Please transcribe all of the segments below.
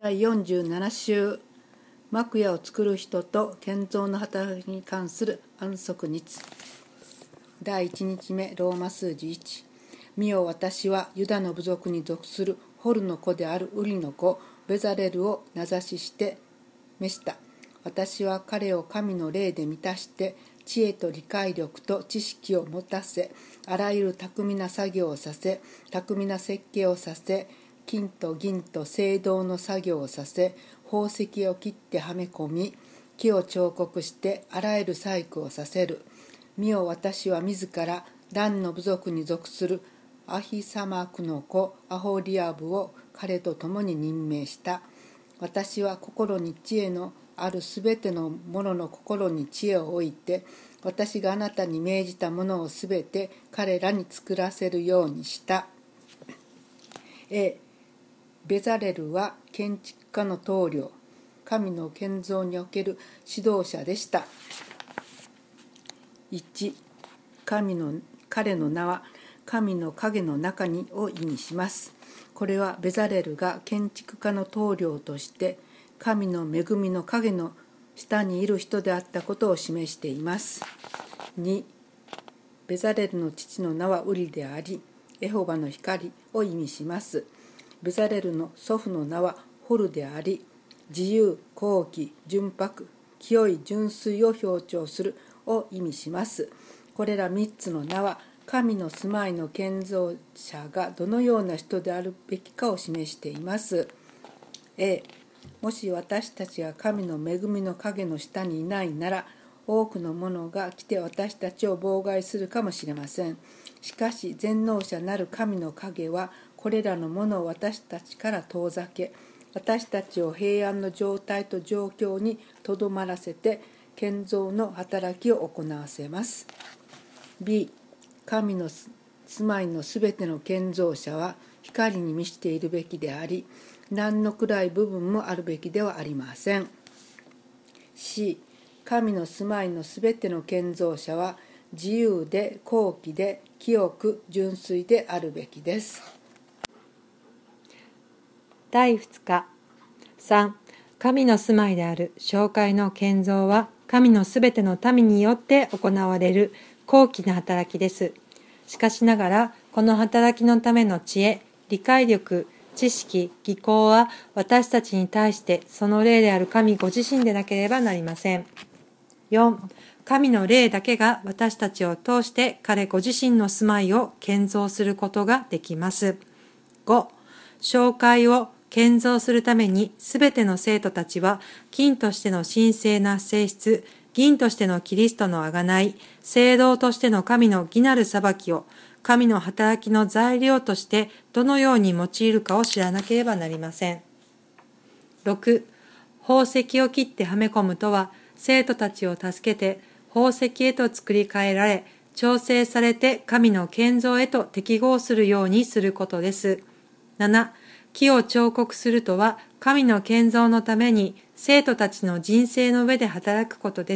第47週、幕屋を作る人と建造の働きに関する安息日。第1日目、ローマ数字1。見よ、私はユダの部族に属するホルの子であるウリの子ベザレルを名指しして召した。私は彼を神の霊で満たして、知恵と理解力と知識を持たせ、あらゆる巧みな作業をさせ、巧みな設計をさせ、金と銀と青銅の作業をさせ、宝石を切ってはめ込み、木を彫刻してあらゆる細工をさせる。見よ、私は自らダンの部族に属するアヒサマクの子アホリアブを彼と共に任命した。私は心に知恵のあるすべてのものの心に知恵を置いて、私があなたに命じたものをすべて彼らに作らせるようにした。ベザレルは建築家の棟梁、神の建造における指導者でした。1、彼の名は神の影の中にを意味します。これはベザレルが建築家の棟梁として神の恵みの影の下にいる人であったことを示しています。2、ベザレルの父の名はウリであり、エホバの光を意味します。ベザレルの祖父の名はホルであり、自由、高貴、純白、清い純粋を強調するを意味します。これら3つの名は神の住まいの建造者がどのような人であるべきかを示しています。もし私たちが神の恵みの影の下にいないなら、多くのものが来て私たちを妨害するかもしれません。しかし全能者なる神の影はこれらのものを私たちから遠ざけ、私たちを平安の状態と状況にとどまらせて建造の働きを行わせます。B、神の住まいのすべての建造者は光に満ちているべきであり、何の暗い部分もあるべきではありません。C、神の住まいのすべての建造者は自由で高貴で清く純粋であるべきです。 第2日。3、神の住まいである教会の建造は神のすべての民によって行われる高貴な働きです。しかしながら、この働きのための知恵、理解力、知識、技巧は私たちに対してその霊である神ご自身でなければなりません。4、神の霊だけが私たちを通して彼ご自身の住まいを建造することができます。5、教会を建造するためにすべての生徒たちは金としての神聖な性質、銀としてのキリストの贖い、聖堂としての神の義なる裁きを神の働きの材料としてどのように用いるかを知らなければなりません。6、宝石を切ってはめ込むとは、生徒たちを助けて宝石へと作り変えられ、調整されて神の建造へと適合するようにすることです。7、木を彫刻するとは、神の建造のために生徒たちの人生の上で働くことです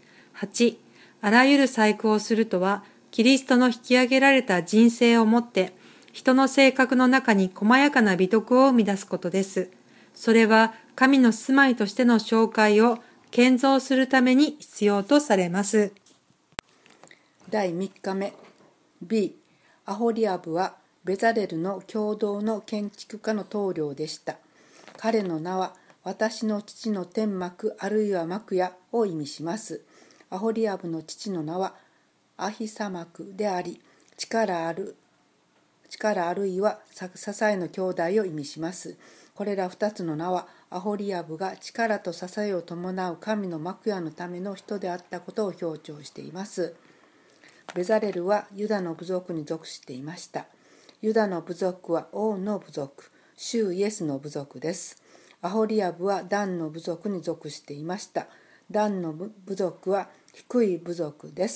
。8、あらゆる細工をするとは、キリストの引き上げられた人生をもって、人の性格の中に細やかな美徳を生み出すことです。それは神の住まいとしての教会を建造するために必要とされます。 第3日目。B、アホリアブはベザレルの共同の建築家の棟梁でした。彼の名は私の父の天幕あるいは幕屋を意味します。アホリアブの父の名はアヒサマクであり、力あるいは支えの兄弟を意味します。これら2つの名はアホリアブが力と支えを伴う神の幕屋のための人であったことを強調しています。ベザレルはユダの部族に属していました。ユダの部族は王の部族、主イエスの部族です。アホリアブはダンの部族に属していました。ダンの部族は低い部族です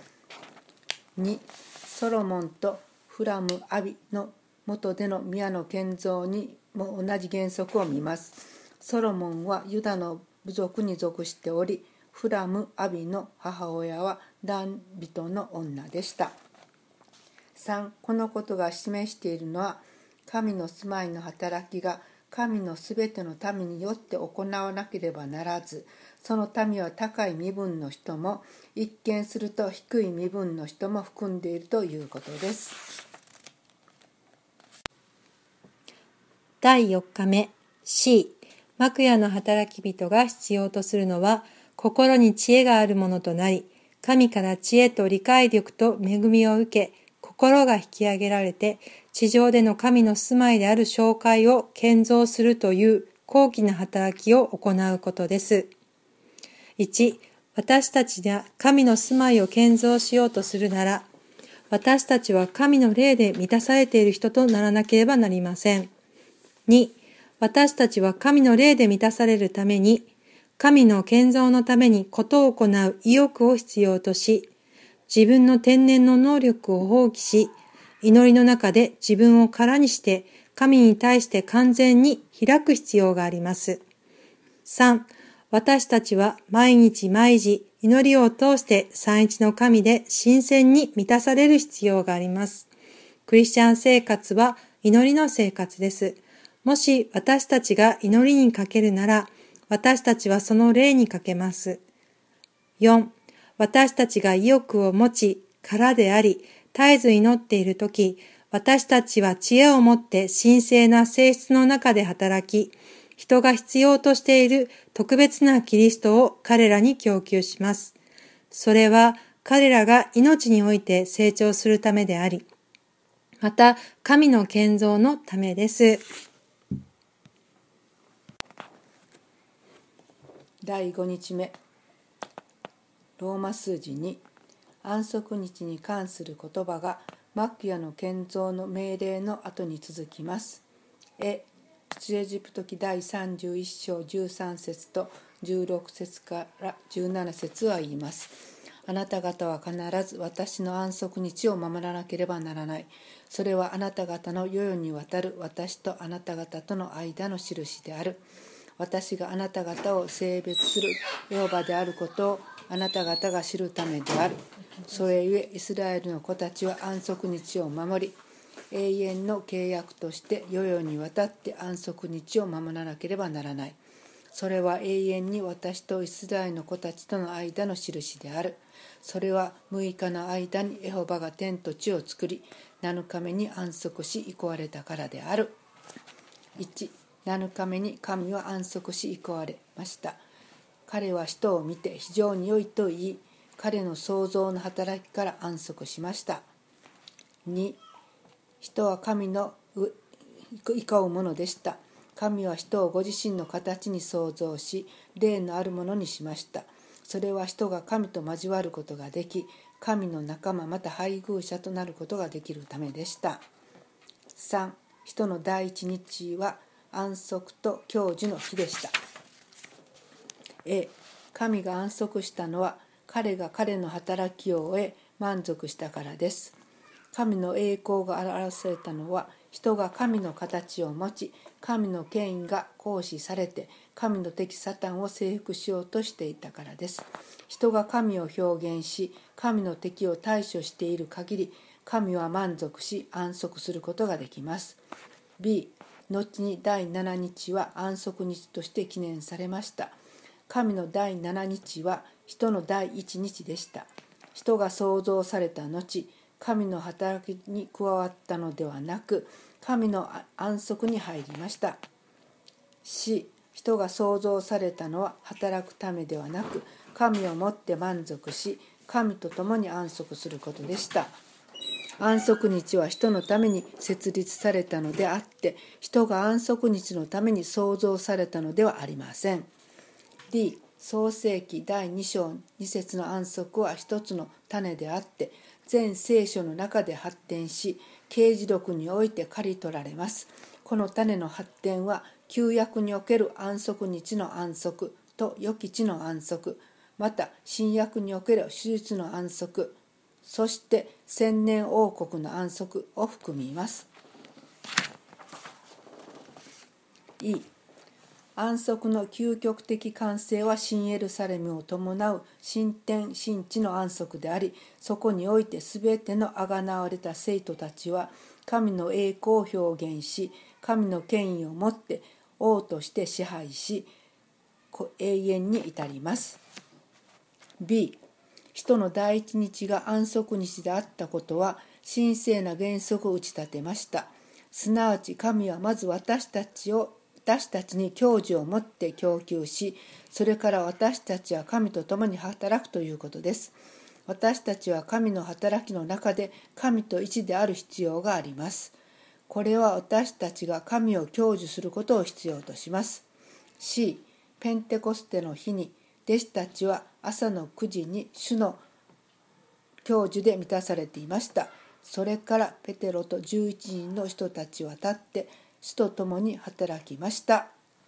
。2、ソロモンとフラム・アビの元での宮の建造にも同じ原則を見ます。ソロモンはユダの部族に属しており、フラム・アビの母親はダン人の女でした。3、このことが示しているのは、神の住まいの働きが神のすべての民によって行わなければならず、その民は高い身分の人も、一見すると低い身分の人も含んでいるということです。 第4日目 C、 幕屋の働き人が必要とするのは、心に知恵があるものとなり、神から知恵と理解力と恵みを受け、心が引き上げられて、地上での神の住まいである紹介を建造するという高貴な働きを行うことです。1、私たちが神の住まいを建造しようとするなら、私たちは神の霊で満たされている人とならなければなりません。2、私たちは神の霊で満たされるために、神の建造のためにことを行う意欲を必要とし、自分の天然の能力を放棄し、祈りの中で自分を空にして、神に対して完全に開く必要があります。3、私たちは毎日毎時、祈りを通して三一の神で新鮮に満たされる必要があります。クリスチャン生活は祈りの生活です。もし私たちが祈りにかけるなら、私たちはその霊にかけます。4、私たちが意欲を持ち、空であり、絶えず祈っているとき、私たちは知恵を持って神聖な性質の中で働き、人が必要としている特別なキリストを彼らに供給します。それは彼らが命において成長するためであり、また神の建造のためです。 第5日目、ローマ数字2、安息日に関する言葉が幕屋の建造の命令の後に続きます。出エジプト記第31章13節と16節から17節は言います。あなた方は必ず私の安息日を守らなければならない。それはあなた方の世々にわたる私とあなた方との間の印である。私があなた方を性別するエホバであることをあなた方が知るためである。それゆえイスラエルの子たちは安息日を守り、永遠の契約として世々にわたって安息日を守らなければならない。それは永遠に私とイスラエルの子たちとの間の印である。それは6日の間にエホバが天と地を作り、7日目に安息し憩われたからである。1、7日目に神は安息し憩われました。彼は人を見て非常に良いと言い、彼の創造の働きから安息しました。2、人は神の憩うものでした。神は人をご自身の形に創造し、霊のあるものにしました。それは人が神と交わることができ、神の仲間また配偶者となることができるためでした。3、人の第一日は安息と享受の日でした。神が安息したのは、彼が彼の働きを終え満足したからです。神の栄光が表されたのは、人が神の形を持ち、神の権威が行使されて、神の敵サタンを征服しようとしていたからです。人が神を表現し、神の敵を対処している限り、神は満足し安息することができます。B、後に第7日は安息日として記念されました。神の第7日は人の第1日でした。人が創造された後、神の働きに加わったのではなく、神の安息に入りました。C、人が創造されたのは働くためではなく、神をもって満足し、神と共に安息することでした。安息日は人のために設立されたのであって、人が安息日のために創造されたのではありません。D、創世記第2章2節の安息は一つの種であって、全聖書の中で発展し、啓示録において刈り取られます。この種の発展は、旧約における安息日の安息と予期地の安息、また新約における手術の安息、そして千年王国の安息を含みます。E、安息の究極的完成は新エルサレムを伴う新天新地の安息であり、そこにおいてすべての贖われた生徒たちは神の栄光を表現し、神の権威をもって王として支配し、永遠に至ります。B、人の第一日が安息日であったことは神聖な原則を打ち立てました。すなわち神はまず私たちに享受をもって供給し、それから私たちは神と共に働くということです。私たちは神の働きの中で神と一である必要があります。これは私たちが神を享受することを必要とします。C、ペンテコステの日に弟子たちは朝の9時に主の享受で満たされていました。それからペテロと11人の人たちは立って主と共に働きました。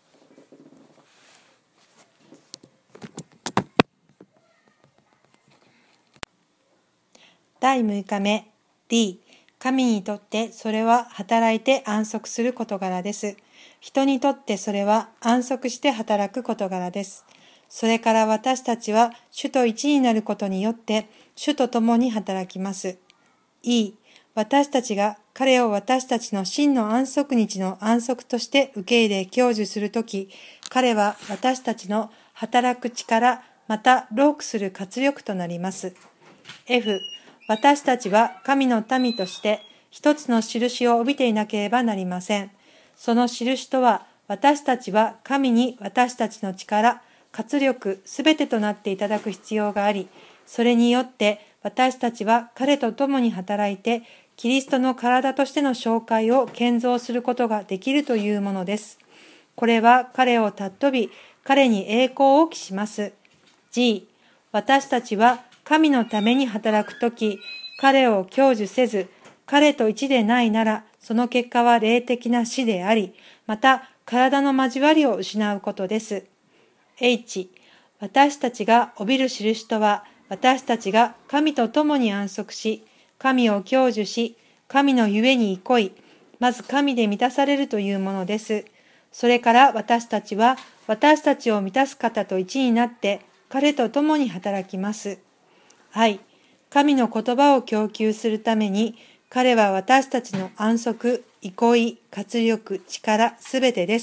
第6日目 D、 神にとってそれは働いて安息する事柄です。人にとってそれは安息して働く事柄です。それから私たちは主と一になることによって主と共に働きます。E、私たちが彼を私たちの真の安息日の安息として受け入れ享受するとき、彼は私たちの働く力、また労苦する活力となります。F、私たちは神の民として一つの印を帯びていなければなりません。その印とは、私たちは神に私たちの力、活力、すべてとなっていただく必要があり、それによって私たちは彼と共に働いて、キリストの体としての紹介を建造することができるというものです。これは彼を尊び、彼に栄光を期します。G、私たちは神のために働くとき、彼を享受せず、彼と一でないなら、その結果は霊的な死であり、また体の交わりを失うことです。H、私たちが帯びる印とは、私たちが神と共に安息し、神を享受し、神のゆえに憩い、まず神で満たされるというものです。それから私たちは、私たちを満たす方と一になって、彼と共に働きます。はい。神の言葉を供給するために、彼は私たちの安息、憩い、活力、力、すべてです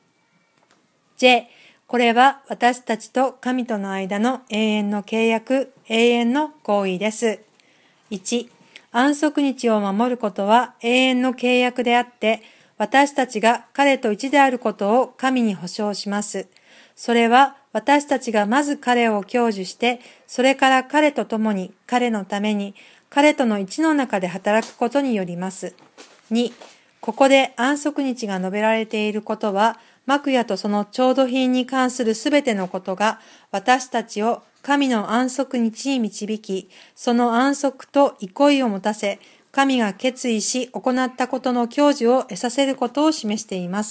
。J、これは私たちと神との間の永遠の契約、永遠の合意です。1、安息日を守ることは永遠の契約であって、私たちが彼と一であることを神に保証します。それは私たちがまず彼を享受して、それから彼と共に、彼のために、彼との一の中で働くことによります。2、ここで安息日が述べられていることは、幕屋とその調度品に関するすべてのことが、私たちを神の安息日に導き、その安息と憩いを持たせ、神が決意し行ったことの享受を得させることを示しています。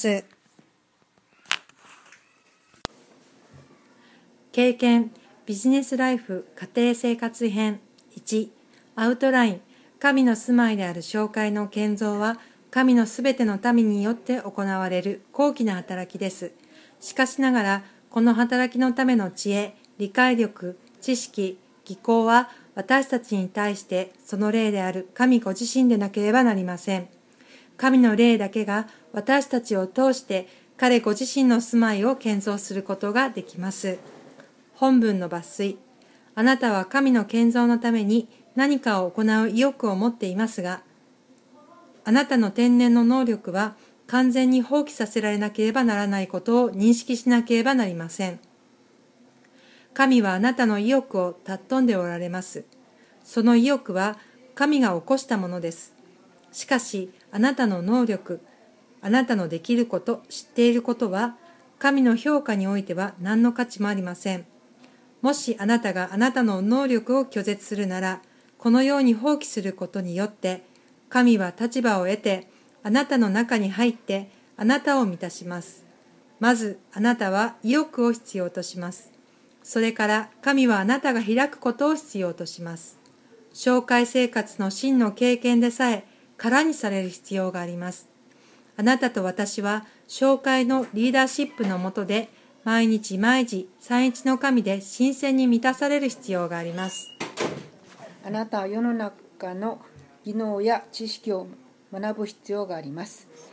経験、ビジネスライフ、家庭生活編。1、アウトライン、神の住まいである教会の建造は、神のすべての民によって行われる高貴な働きです。しかしながら、この働きのための知恵、理解力、知識、技巧は、私たちに対してその霊である神ご自身でなければなりません。神の霊だけが私たちを通して彼ご自身の住まいを建造することができます。本文の抜粋。あなたは神の建造のために何かを行う意欲を持っていますが、あなたの天然の能力は完全に放棄させられなければならないことを認識しなければなりません。神はあなたの意欲を尊んでおられます。その意欲は神が起こしたものです。しかし、あなたの能力、あなたのできること、知っていることは、神の評価においては何の価値もありません。もしあなたがあなたの能力を拒絶するなら、このように放棄することによって、神は立場を得て、あなたの中に入って、あなたを満たします。まず、あなたは意欲を必要とします。それから神はあなたが開くことを必要とします。教会生活の真の経験でさえ空にされる必要があります。あなたと私は教会のリーダーシップの下で毎日毎時三一の神で新鮮に満たされる必要があります。 あなたは世の中の技能や知識を学ぶ必要があります。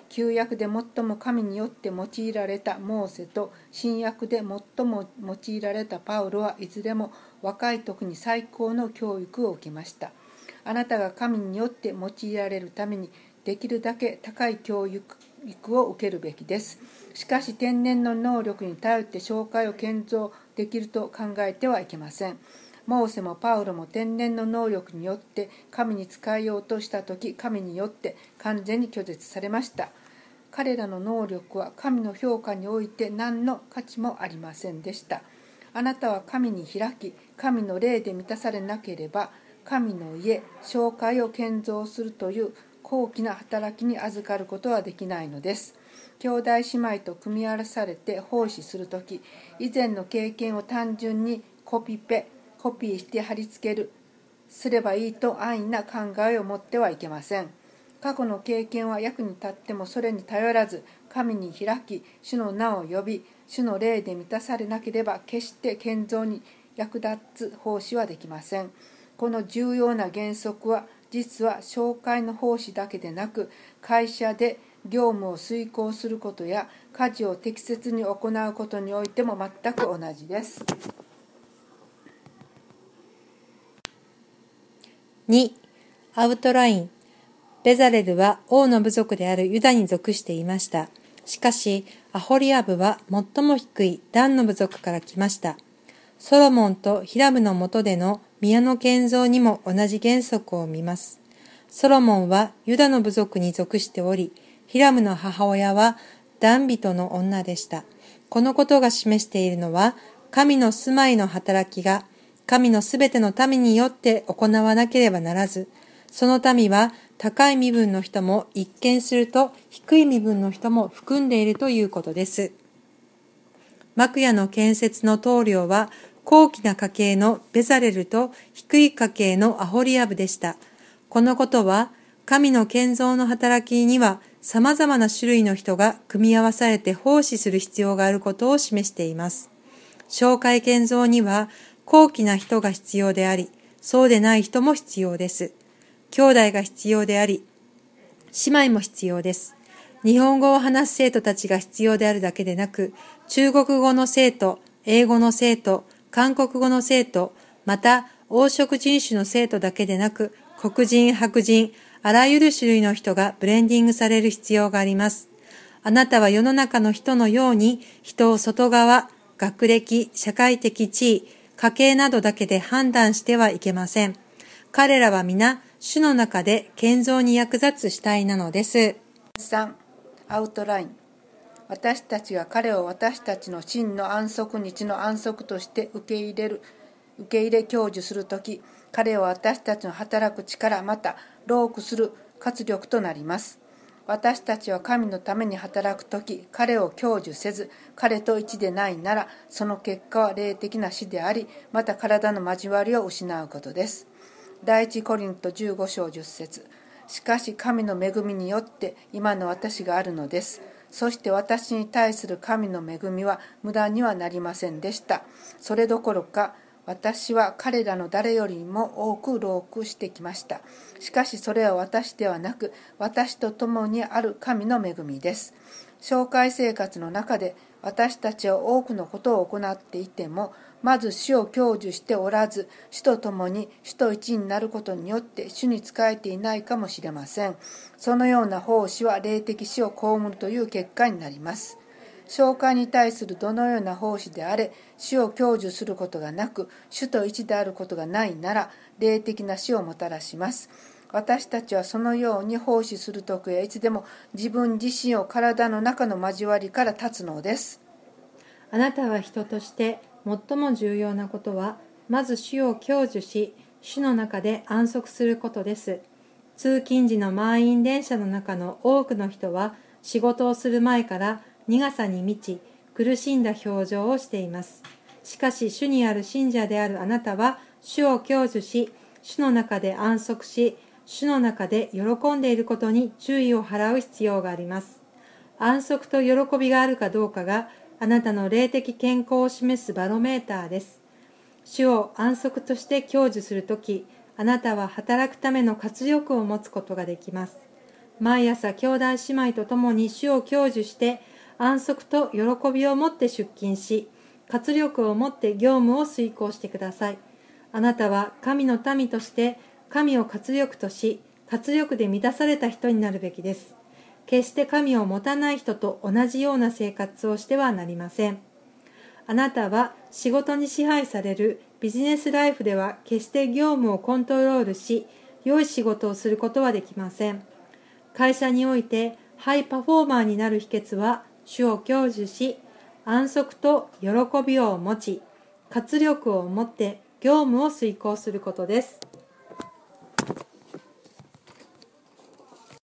旧約で最も神によって用いられたモーセと新約で最も用いられたパウロはいずれも若い時に最高の教育を受けました。あなたが神によって用いられるためにできるだけ高い教育を受けるべきです。しかし天然の能力に頼って教会を建造できると考えてはいけません。モーセもパウロも天然の能力によって神に仕えようとしたとき、神によって完全に拒絶されました。彼らの能力は神の評価において何の価値もありませんでした。あなたは神に開き、神の霊で満たされなければ、神の家、教会を建造するという高貴な働きに預かることはできないのです。兄弟姉妹と組み合わされて奉仕するとき、以前の経験を単純にコピーして貼り付けすればいいと安易な考えを持ってはいけません。過去の経験は役に立ってもそれに頼らず、神に開き、主の名を呼び、主の霊で満たされなければ決して建造に役立つ奉仕はできません。この重要な原則は、実は教会の奉仕だけでなく、会社で業務を遂行することや家事を適切に行うことにおいても全く同じです。 2. アウトライン。ベザレルは王の部族であるユダに属していました。しかし、アホリアブは最も低いダンの部族から来ました。ソロモンとヒラムの下での宮の建造にも同じ原則を見ます。ソロモンはユダの部族に属しており、ヒラムの母親はダン人の女でした。このことが示しているのは、神の住まいの働きが神のすべての民によって行わなければならず、その民は高い身分の人も一見すると低い身分の人も含んでいるということです。幕屋の建設の棟梁は高貴な家系のベザレルと低い家系のアホリアブでした。このことは神の建造の働きには様々な種類の人が組み合わされて奉仕する必要があることを示しています。教会建造には高貴な人が必要であり、そうでない人も必要です。兄弟が必要であり、姉妹も必要です。日本語を話す生徒たちが必要であるだけでなく、中国語の生徒、英語の生徒、韓国語の生徒、また黄色人種の生徒だけでなく、黒人、白人、あらゆる種類の人がブレンディングされる必要があります。あなたは世の中の人のように人を外側、学歴、社会的地位、家系などだけで判断してはいけません。彼らは皆、主の中で建造に役立つ主体なのです。 3. アウトライン。私たちが彼を私たちの真の安息日の安息として受け入れ享受するとき、彼は私たちの働く力、また労苦する活力となります。私たちは神のために働くとき、彼を享受せず、彼と一でないなら、その結果は霊的な死であり、また体の交わりを失うことです。第一コリント15章10節。しかし神の恵みによって今の私があるのです。そして私に対する神の恵みは無駄にはなりませんでした。それどころか、私は彼らの誰よりも多く労苦してきました。しかしそれは私ではなく、私と共にある神の恵みです。教会生活の中で私たちは多くのことを行っていても、まず主を享受しておらず、主と共に主と一になることによって主に仕えていないかもしれません。そのような奉仕は霊的死を被るという結果になります。教会に対するどのような奉仕であれ、主を享受することがなく、主と一であることがないなら、霊的な死をもたらします。私たちはそのように奉仕するときはいつでも自分自身を体の中の交わりから立つのです。 あなたは人として最も重要なことは、まず主を享受し、主の中で安息することです。通勤時の満員電車の中の多くの人は、仕事をする前から苦さに満ち、苦しんだ表情をしています。しかし、主にある信者であるあなたは、主を享受し、主の中で安息し、主の中で喜んでいることに注意を払う必要があります。安息と喜びがあるかどうかが、あなたの霊的健康を示すバロメーターです。主を安息として享受するとき、あなたは働くための活力を持つことができます。 毎朝兄弟姉妹と共に主を享受して安息と喜びを持って出勤し、活力を持って業務を遂行してください。あなたは神の民として神を活力とし、活力で満たされた人になるべきです。決して神を持たない人と同じような生活をしてはなりません。あなたは仕事に支配されるビジネスライフでは決して業務をコントロールし、良い仕事をすることはできません。会社においてハイパフォーマーになる秘訣は、主を享受し、安息と喜びを持ち、活力を持って業務を遂行することです。